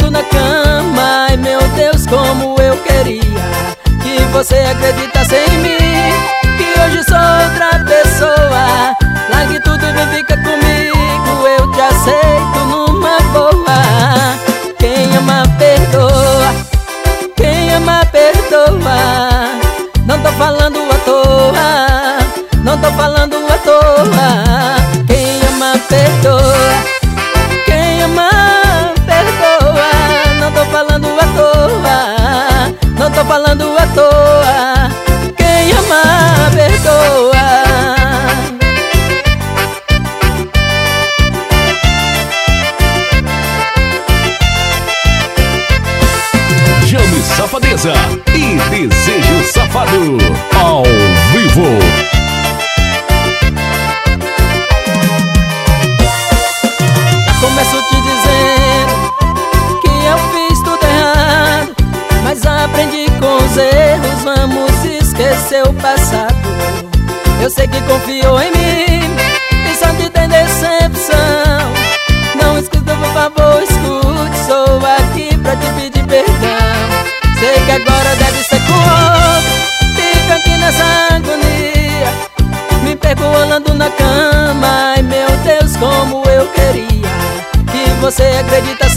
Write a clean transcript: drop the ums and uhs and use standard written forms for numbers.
perturbando na cama. Ai meu Deus, como eu queria que você acreditasse em mim, que hoje sou outra pessoa. Largue tudo e vem ficar comigo, eu te aceito numa boa. Quem ama perdoa, quem ama perdoa. Não tô falando à toa, não tô falando à toa. Quem ama perdoa, quem ama perdoa. Não tô falando à toa, não tô falando à toa. Quem ama perdoa. Chame Safadeza e Desejo Safado ao vivo. Começo te dizendo que eu fiz tudo errado, mas aprendi com os erros, vamos esquecer o passado. Eu sei que confiou em mim e só te tem decepção. Não escuta, por favor, escute, sou aqui pra te pedir perdão. Sei que agora deve ser com outro, fica aqui nessa agonia. Me perco rolando na cama. Ai meu Deus, como eu queria que você acreditasse